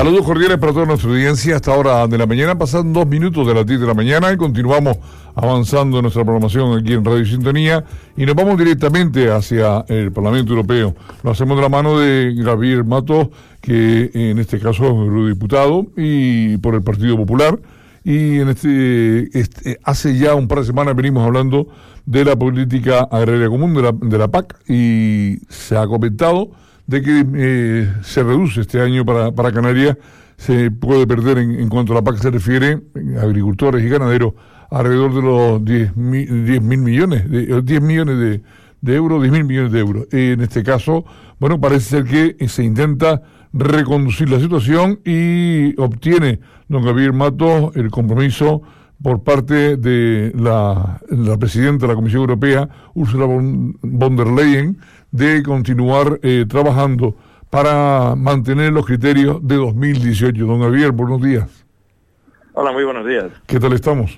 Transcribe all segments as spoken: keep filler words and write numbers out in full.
Saludos cordiales para toda nuestra audiencia. Hasta ahora de la mañana, pasan dos minutos de las diez de la mañana y continuamos avanzando en nuestra programación aquí en Radio Sintonía y nos vamos directamente hacia el Parlamento Europeo. Lo hacemos de la mano de Gabriel Matos, que en este caso es eurodiputado y por el Partido Popular. Y en este, este hace ya un par de semanas venimos hablando de la política agraria común, de la, de la P A C, y se ha comentado de que eh, se reduce este año para, para Canarias, se puede perder en, en cuanto a la P A C se refiere, agricultores y ganaderos, alrededor de los diez mil millones, de, diez millones de, de euros, diez mil millones de euros. En este caso, bueno, parece ser que se intenta reconducir la situación y obtiene don Gabriel Matos el compromiso por parte de la, la presidenta de la Comisión Europea, Ursula von, von der Leyen, de continuar eh, trabajando para mantener los criterios de dos mil dieciocho. Don Gabriel, buenos días. Hola, muy buenos días. ¿Qué tal estamos?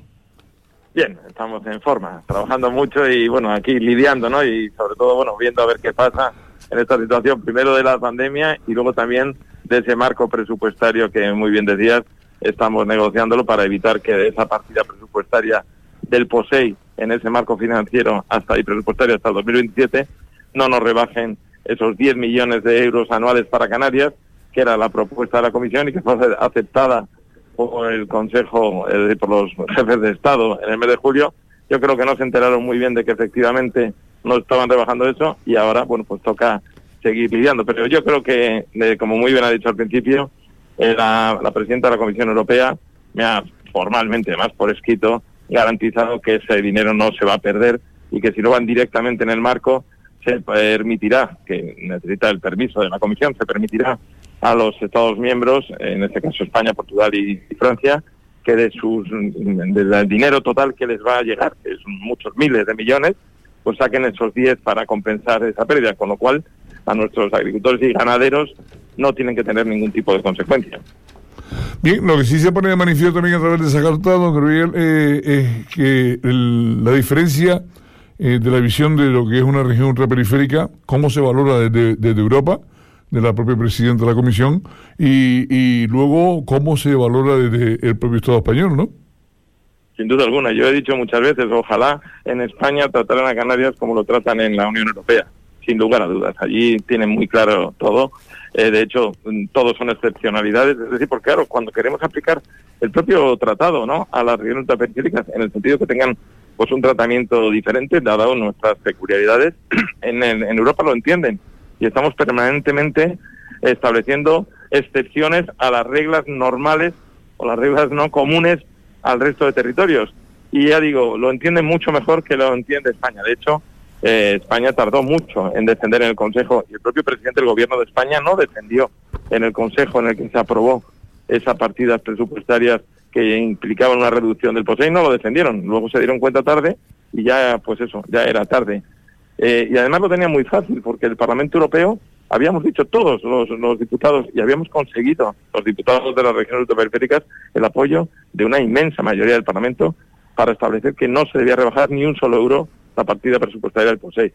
Bien, estamos en forma, trabajando mucho y bueno, aquí lidiando, ¿no? Y sobre todo, bueno, viendo a ver qué pasa en esta situación, primero de la pandemia y luego también de ese marco presupuestario que muy bien decías, estamos negociándolo para evitar que esa partida presupuestaria del POSEI en ese marco financiero hasta y presupuestario hasta el dos mil veintisiete no nos rebajen esos diez millones de euros anuales para Canarias, que era la propuesta de la Comisión y que fue aceptada por el Consejo, eh, por los jefes de Estado en el mes de julio. Yo creo que no se enteraron muy bien de que efectivamente no estaban rebajando eso y ahora, bueno, pues toca seguir lidiando. Pero yo creo que, eh, como muy bien ha dicho al principio, eh, la, la presidenta de la Comisión Europea me ha formalmente, además por escrito, garantizado que ese dinero no se va a perder y que si lo van directamente en el marco, se permitirá, que necesita el permiso de la Comisión, se permitirá a los Estados miembros, en este caso España, Portugal y, y Francia, que de sus del dinero total que les va a llegar, que son muchos miles de millones, pues saquen esos diez para compensar esa pérdida, con lo cual a nuestros agricultores y ganaderos no tienen que tener ningún tipo de consecuencia. Bien, lo que sí se pone de manifiesto también a través de esa carta, don Gabriel, eh, es que el, la diferencia eh, de la visión de lo que es una región ultraperiférica, cómo se valora desde, desde Europa, de la propia presidenta de la Comisión, y, y luego cómo se valora desde el propio Estado español, ¿no? Sin duda alguna. Yo he dicho muchas veces, ojalá en España trataran a Canarias como lo tratan en la Unión Europea, sin lugar a dudas. Allí tienen muy claro todo. Eh, de hecho, todos son excepcionalidades. Es decir, porque claro, cuando queremos aplicar el propio tratado, ¿no?, a las regiones ultraperiféricas, en el sentido que tengan pues un tratamiento diferente, dado nuestras peculiaridades, en, el, en Europa lo entienden. Y estamos permanentemente estableciendo excepciones a las reglas normales o las reglas no comunes al resto de territorios. Y ya digo, lo entienden mucho mejor que lo entiende España. De hecho, eh, España tardó mucho en defender en el Consejo y el propio presidente del Gobierno de España no defendió en el Consejo en el que se aprobó esas partidas presupuestarias que implicaban una reducción del POSEI, no lo defendieron. Luego se dieron cuenta tarde y ya, pues eso, ya era tarde. Eh, y además lo tenía muy fácil porque el Parlamento Europeo, habíamos dicho todos los, los diputados y habíamos conseguido, los diputados de las regiones ultraperiféricas, el apoyo de una inmensa mayoría del Parlamento para establecer que no se debía rebajar ni un solo euro la partida presupuestaria del POSEI.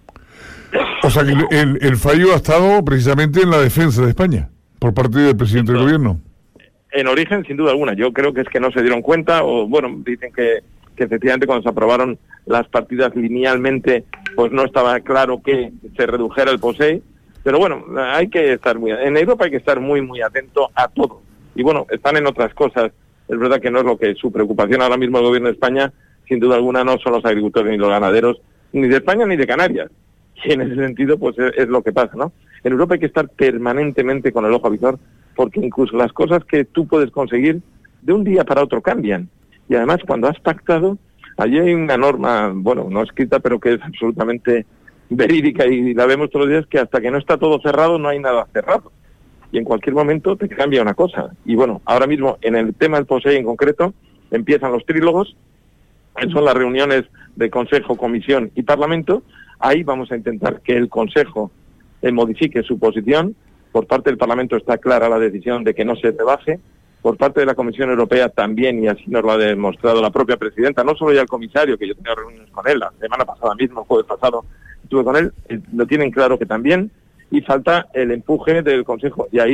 O sea que el, el fallo ha estado precisamente en la defensa de España por parte del presidente del Gobierno. En origen, sin duda alguna. Yo creo que es que no se dieron cuenta, o bueno, dicen que, que efectivamente cuando se aprobaron las partidas linealmente, pues no estaba claro que se redujera el POSEI. Pero bueno, hay que estar muy... En Europa hay que estar muy, muy atento a todo. Y bueno, están en otras cosas. Es verdad que no es lo que su preocupación ahora mismo el Gobierno de España, sin duda alguna, no son los agricultores ni los ganaderos, ni de España ni de Canarias. Y en ese sentido, pues es, es lo que pasa, ¿no? En Europa hay que estar permanentemente con el ojo avizor, porque incluso las cosas que tú puedes conseguir de un día para otro cambian. Y además, cuando has pactado, allí hay una norma, bueno, no escrita, pero que es absolutamente verídica y la vemos todos los días, que hasta que no está todo cerrado no hay nada cerrado. Y en cualquier momento te cambia una cosa. Y bueno, ahora mismo en el tema del POSEI en concreto, empiezan los trílogos, son las reuniones de Consejo, Comisión y Parlamento. Ahí vamos a intentar que el Consejo eh, modifique su posición. Por parte del Parlamento está clara la decisión de que no se rebaje. Por parte de la Comisión Europea también, y así nos lo ha demostrado la propia presidenta, no solo ya el comisario, que yo tenía reuniones con él la semana pasada mismo, el jueves pasado, estuve con él, lo tienen claro que también, y falta el empuje del Consejo. Y ahí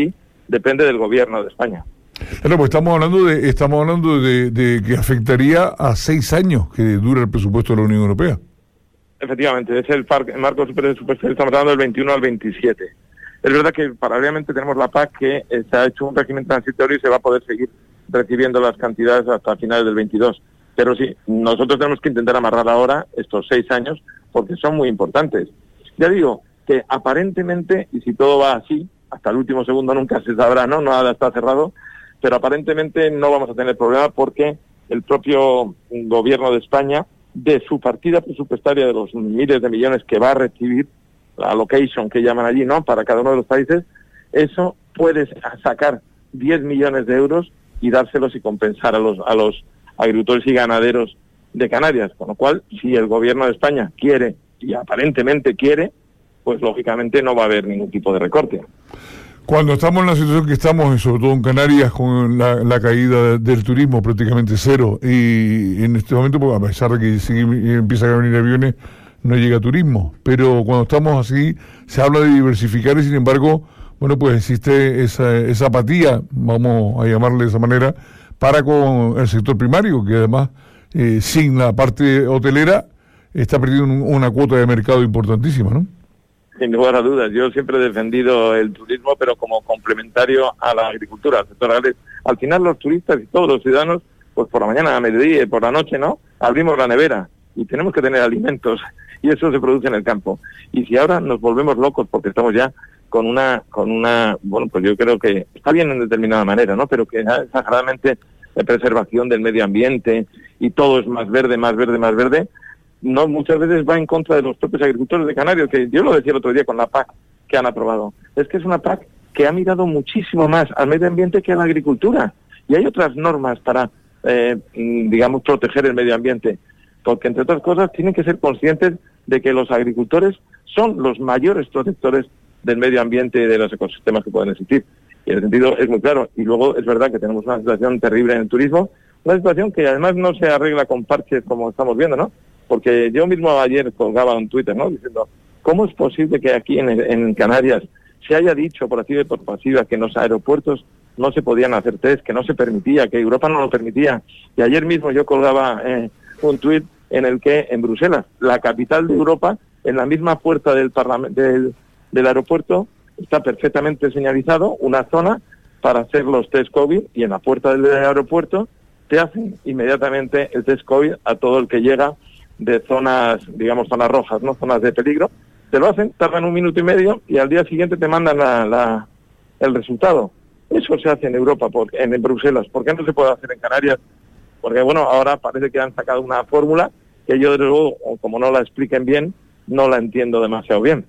depende del gobierno de España. Claro, pues estamos hablando de estamos hablando de, de que afectaría a seis años que dura el presupuesto de la Unión Europea. Efectivamente, es el, par, el marco presupuestario, estamos hablando del veintiuno al veintisiete. Es verdad que paralelamente tenemos la P A C que eh, se ha hecho un régimen transitorio y se va a poder seguir recibiendo las cantidades hasta finales del veintidós. Pero sí, nosotros tenemos que intentar amarrar ahora estos seis años porque son muy importantes. Ya digo que aparentemente, y si todo va así, hasta el último segundo nunca se sabrá, ¿no? Nada está cerrado, pero aparentemente no vamos a tener problema porque el propio gobierno de España, de su partida presupuestaria de los miles de millones que va a recibir, la allocation que llaman allí, ¿no?, para cada uno de los países, eso puede sacar diez millones de euros y dárselos y compensar a los a los agricultores y ganaderos de Canarias. Con lo cual, si el gobierno de España quiere, y aparentemente quiere, pues lógicamente no va a haber ningún tipo de recorte. Cuando estamos en la situación que estamos, sobre todo en Canarias, con la, la caída del turismo prácticamente cero, y en este momento, pues, a pesar de que sí empiezan a venir aviones, no llega turismo. Pero cuando estamos así, se habla de diversificar y, sin embargo, bueno, pues existe esa, esa apatía, vamos a llamarle de esa manera, para con el sector primario, que además, eh, sin la parte hotelera, está perdiendo un, una cuota de mercado importantísima, ¿no? Sin lugar a dudas, yo siempre he defendido el turismo, pero como complementario a la agricultura, al sector agrario. Al final los turistas y todos los ciudadanos, pues por la mañana, a mediodía y por la noche, ¿no?, abrimos la nevera y tenemos que tener alimentos y eso se produce en el campo. Y si ahora nos volvemos locos porque estamos ya con una, con una, bueno, pues yo creo que está bien en determinada manera, ¿no?, pero que exageradamente de preservación del medio ambiente y todo es más verde, más verde, más verde, no, muchas veces va en contra de los propios agricultores de Canarias, que yo lo decía el otro día con la P A C que han aprobado. Es que es una P A C que ha mirado muchísimo más al medio ambiente que a la agricultura. Y hay otras normas para, eh, digamos, proteger el medio ambiente. Porque, entre otras cosas, tienen que ser conscientes de que los agricultores son los mayores protectores del medio ambiente y de los ecosistemas que pueden existir. Y en el sentido es muy claro. Y luego es verdad que tenemos una situación terrible en el turismo, una situación que además no se arregla con parches como estamos viendo, ¿no? Porque yo mismo ayer colgaba un Twitter, ¿no?, diciendo, ¿cómo es posible que aquí en, en Canarias se haya dicho por activa y por pasiva que en los aeropuertos no se podían hacer test, que no se permitía, que Europa no lo permitía? Y ayer mismo yo colgaba eh, un tuit en el que en Bruselas, la capital de Europa, en la misma puerta del, del, del aeropuerto, está perfectamente señalizado una zona para hacer los test COVID y en la puerta del aeropuerto te hacen inmediatamente el test COVID a todo el que llega de zonas, digamos, zonas rojas, ¿no?, zonas de peligro. Te lo hacen, tardan un minuto y medio y al día siguiente te mandan la, la, el resultado. Eso se hace en Europa, por, en, en Bruselas. ¿Por qué no se puede hacer en Canarias? Porque, bueno, ahora parece que han sacado una fórmula que yo, desde luego, como no la expliquen bien, no la entiendo demasiado bien.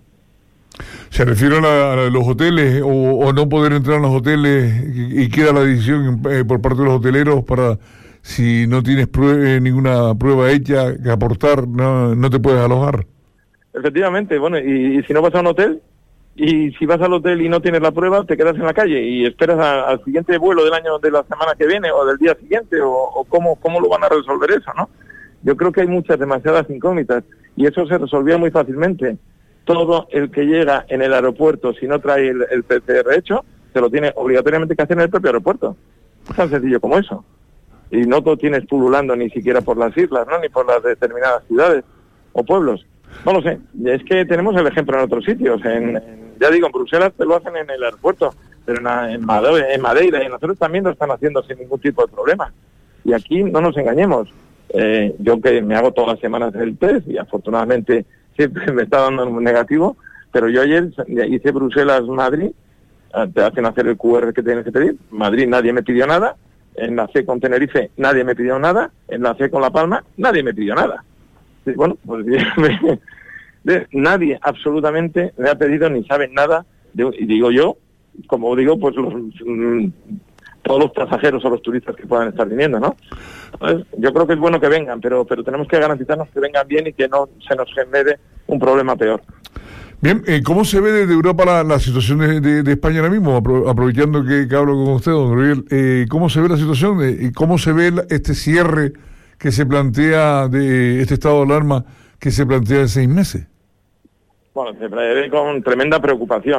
¿Se refiere a, la, a los hoteles o, o no poder entrar en los hoteles y, y queda la decisión eh, por parte de los hoteleros para, si no tienes prue- ninguna prueba hecha que aportar, no, no te puedes alojar? Efectivamente, bueno, y, y si no vas a un hotel, y si vas al hotel y no tienes la prueba, te quedas en la calle y esperas a, al siguiente vuelo del año, de la semana que viene o del día siguiente, o, o cómo, cómo lo van a resolver eso, ¿no? Yo creo que hay muchas, demasiadas incógnitas, y eso se resolvía muy fácilmente. Todo el que llega en el aeropuerto, si no trae el, el P C R hecho, se lo tiene obligatoriamente que hacer en el propio aeropuerto. Es tan sencillo como eso. Y no todo tienes pululando ni siquiera por las islas, ¿no?, ni por las determinadas ciudades o pueblos. No lo sé, es que tenemos el ejemplo en otros sitios. En, en, ya digo, en Bruselas te lo hacen en el aeropuerto, pero en, en, Madeira, en Madeira y nosotros también lo están haciendo sin ningún tipo de problema. Y aquí no nos engañemos. Eh, yo que me hago todas las semanas el test y afortunadamente siempre me está dando un negativo, pero yo ayer hice Bruselas-Madrid, te hacen hacer el Q R que tienes que pedir. Madrid nadie me pidió nada, enlacé con Tenerife, nadie me pidió nada, enlacé con La Palma, nadie me pidió nada. Y bueno, pues nadie absolutamente me ha pedido ni sabe nada, de, y digo yo, como digo, pues los, mm, todos los pasajeros o los turistas que puedan estar viniendo, ¿no? Entonces, yo creo que es bueno que vengan, pero pero tenemos que garantizarnos que vengan bien y que no se nos genere un problema peor. Bien, eh, ¿cómo se ve desde Europa la, la situación de, de, de España ahora mismo? Apro- aprovechando que, que hablo con usted, don Gabriel, eh, ¿cómo se ve la situación eh, y cómo se ve la, este cierre que se plantea, de este estado de alarma que se plantea de seis meses? Bueno, se prevé con tremenda preocupación.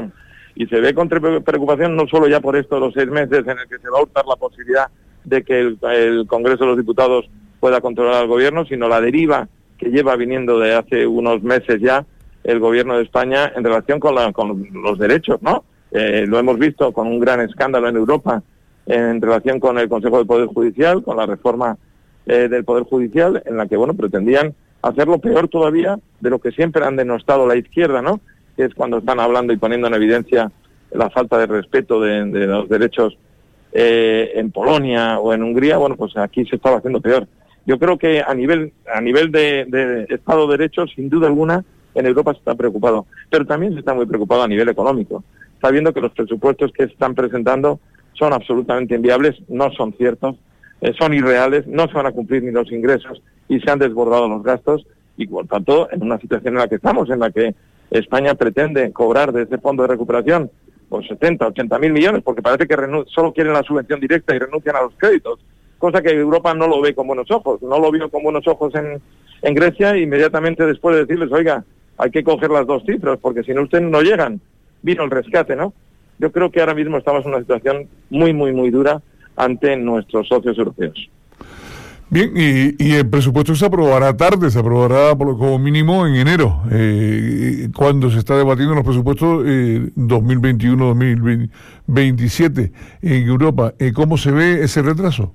Y se ve con preocupación no solo ya por esto de los seis meses en el que se va a hurtar la posibilidad de que el, el Congreso de los Diputados pueda controlar al gobierno, sino la deriva que lleva viniendo de hace unos meses ya el gobierno de España en relación con, la, con los derechos, ¿no? Eh, lo hemos visto con un gran escándalo en Europa en relación con el Consejo del Poder Judicial, con la reforma eh, del Poder Judicial, en la que, bueno, pretendían hacerlo peor todavía de lo que siempre han denostado la izquierda, ¿no? Que es cuando están hablando y poniendo en evidencia la falta de respeto de, de los derechos eh, en Polonia o en Hungría. Bueno, pues aquí se estaba haciendo peor. Yo creo que a nivel a nivel de, de Estado de Derecho, sin duda alguna, en Europa se está preocupado, pero también se está muy preocupado a nivel económico. Está viendo que los presupuestos que se están presentando son absolutamente inviables, no son ciertos, eh, son irreales, no se van a cumplir ni los ingresos y se han desbordado los gastos, y por tanto, en una situación en la que estamos, en la que España pretende cobrar de ese fondo de recuperación por setenta, ochenta mil millones, porque parece que solo quieren la subvención directa y renuncian a los créditos, cosa que Europa no lo ve con buenos ojos. No lo vio con buenos ojos en, en Grecia, e inmediatamente después de decirles, oiga, hay que coger las dos cifras, porque si no ustedes no llegan. Vino el rescate, ¿no? Yo creo que ahora mismo estamos en una situación muy, muy, muy dura ante nuestros socios europeos. Bien, y, y el presupuesto se aprobará tarde, se aprobará por, como mínimo en enero, eh, cuando se está debatiendo los presupuestos eh, dos mil veintiuno dos mil veintisiete en Europa. Eh, ¿Cómo se ve ese retraso?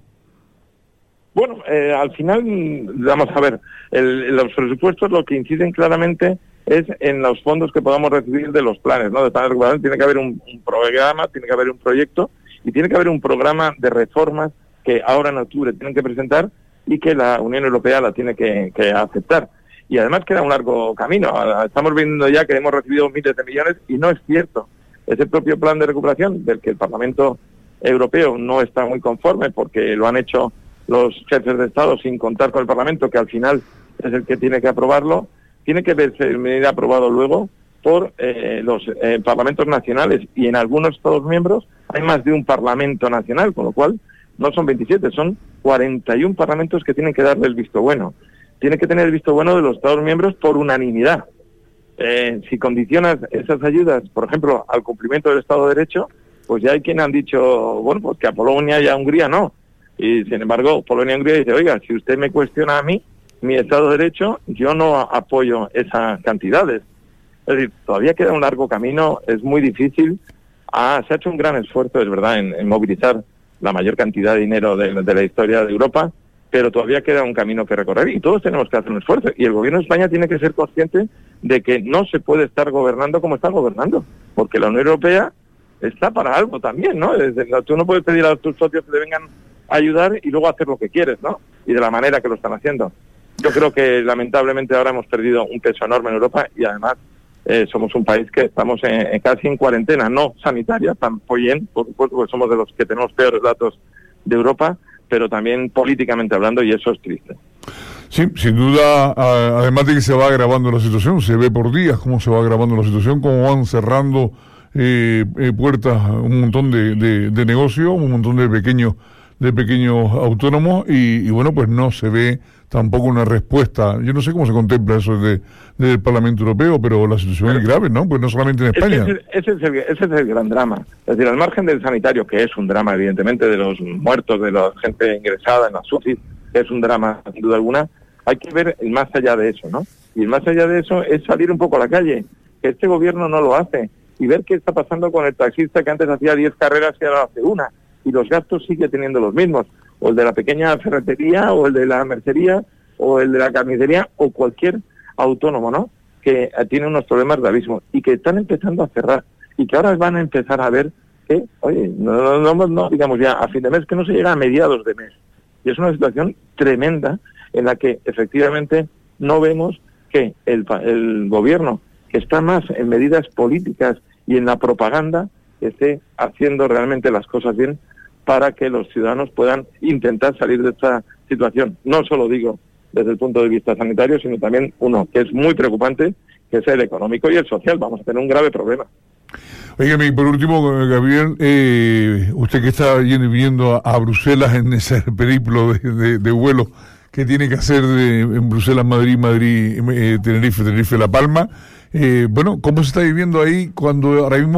Bueno, eh, al final, vamos a ver, el, los presupuestos lo que inciden claramente es en los fondos que podamos recibir de los planes, ¿no? De plan de recuperación tiene que haber un, un programa, tiene que haber un proyecto y tiene que haber un programa de reformas que ahora en octubre tienen que presentar y que la Unión Europea la tiene que, que aceptar. Y además queda un largo camino. Estamos viendo ya que hemos recibido miles de millones y no es cierto. Ese propio plan de recuperación del que el Parlamento Europeo no está muy conforme porque lo han hecho los jefes de Estado sin contar con el Parlamento, que al final es el que tiene que aprobarlo, tiene que ser aprobado luego por eh, los eh, parlamentos nacionales, y en algunos Estados miembros hay más de un parlamento nacional, con lo cual no son veintisiete, son cuarenta y uno parlamentos que tienen que darle el visto bueno. Tiene que tener el visto bueno de los Estados miembros por unanimidad. Eh, si condicionas esas ayudas, por ejemplo, al cumplimiento del Estado de Derecho, pues ya hay quienes han dicho, bueno, pues que a Polonia y a Hungría no. Y sin embargo, Polonia y Hungría dice, oiga, si usted me cuestiona a mí, mi Estado de Derecho, yo no apoyo esas cantidades. Es decir, todavía queda un largo camino, es muy difícil. Ah, se ha hecho un gran esfuerzo, es verdad, en, en movilizar la mayor cantidad de dinero de, de la historia de Europa, pero todavía queda un camino que recorrer y todos tenemos que hacer un esfuerzo. Y el gobierno de España tiene que ser consciente de que no se puede estar gobernando como está gobernando, porque la Unión Europea está para algo también, ¿no? Desde, tú no puedes pedir a tus socios que te vengan a ayudar y luego hacer lo que quieres, ¿no? Y de la manera que lo están haciendo. Yo creo que lamentablemente ahora hemos perdido un peso enorme en Europa y además eh, somos un país que estamos en, en casi en cuarentena, no sanitaria, tampoco bien, por supuesto, porque somos de los que tenemos peores datos de Europa, pero también políticamente hablando, y eso es triste. Sí, sin duda, a, además de que se va agravando la situación, se ve por días cómo se va agravando la situación, cómo van cerrando eh, eh, puertas un montón de, de, de negocios, un montón de pequeños de pequeños autónomos y, y bueno, pues no se ve tampoco una respuesta. Yo no sé cómo se contempla eso de, del Parlamento Europeo, pero la situación pero, es grave, ¿no? Pues no solamente en España. Ese, ese, es el, ese es el gran drama. Es decir, al margen del sanitario, que es un drama, evidentemente, de los muertos, de la gente ingresada en las U C I, que es un drama, sin duda alguna, hay que ver el más allá de eso, ¿no? Y el más allá de eso es salir un poco a la calle, que este gobierno no lo hace, y ver qué está pasando con el taxista que antes hacía diez carreras y ahora hace una. Y los gastos sigue teniendo los mismos, o el de la pequeña ferretería, o el de la mercería, o el de la carnicería, o cualquier autónomo, ¿no? Que tiene unos problemas gravísimos y que están empezando a cerrar y que ahora van a empezar a ver que, oye, no, no, no, no digamos ya a fin de mes, que no se llega a mediados de mes. Y es una situación tremenda en la que efectivamente no vemos que el, el gobierno, que está más en medidas políticas y en la propaganda, esté haciendo realmente las cosas bien para que los ciudadanos puedan intentar salir de esta situación. No solo digo desde el punto de vista sanitario, sino también uno que es muy preocupante, que es el económico y el social. Vamos a tener un grave problema. Oígame, y por último, Gabriel, eh, usted que está yendo y viniendo a, a Bruselas en ese periplo de, de, de vuelo que tiene que hacer de, en Bruselas, Madrid, Madrid, eh, Tenerife, Tenerife, La Palma, eh, bueno, ¿cómo se está viviendo ahí cuando ahora mismo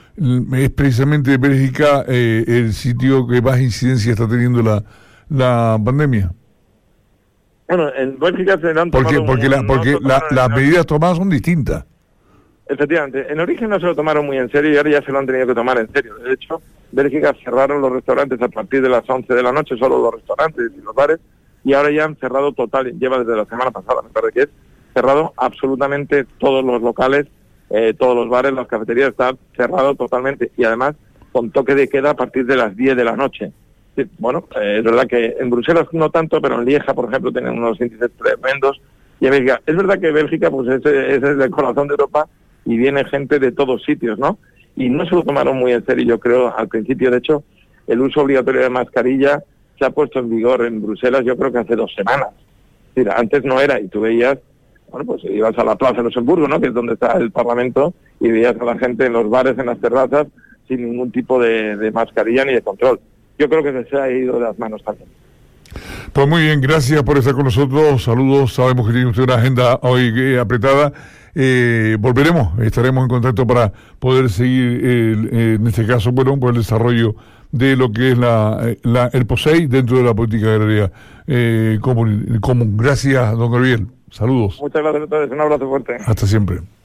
es precisamente Bélgica eh, el sitio que más incidencia está teniendo la, la pandemia. Bueno, en Bélgica se han Porque, tomado... porque, un, la, porque no la, las no, medidas tomadas son distintas. Efectivamente, en origen no se lo tomaron muy en serio y ahora ya se lo han tenido que tomar en serio. De hecho, Bélgica cerraron los restaurantes a partir de las once de la noche, solo los restaurantes y los bares, y ahora ya han cerrado total, lleva desde la semana pasada, me parece que es, cerrado absolutamente todos los locales, eh, todos los bares, las cafeterías, están cerrados totalmente, y además con toque de queda a partir de las diez de la noche. Sí, bueno, eh, es verdad que en Bruselas no tanto, pero en Lieja, por ejemplo, tienen unos índices tremendos, y en Bélgica, es verdad que Bélgica pues es, es el corazón de Europa, y viene gente de todos sitios, ¿no? Y no se lo tomaron muy en serio, yo creo, al principio. De hecho, el uso obligatorio de mascarilla se ha puesto en vigor en Bruselas, yo creo que hace dos semanas. Es decir, antes no era, y tú veías, bueno, pues ibas a la Plaza de Luxemburgo, ¿no?, que es donde está el Parlamento, y veías a la gente en los bares, en las terrazas, sin ningún tipo de, de mascarilla ni de control. Yo creo que se ha ido de las manos también. Pues muy bien, gracias por estar con nosotros. Saludos, sabemos que tiene usted una agenda hoy eh, apretada. Eh, volveremos, estaremos en contacto para poder seguir, eh, en este caso, bueno, por el desarrollo de lo que es la, la el POSEI dentro de la política agraria eh, común, común. Gracias, don Gabriel. Saludos. Muchas gracias a todos. Un abrazo fuerte. Hasta siempre.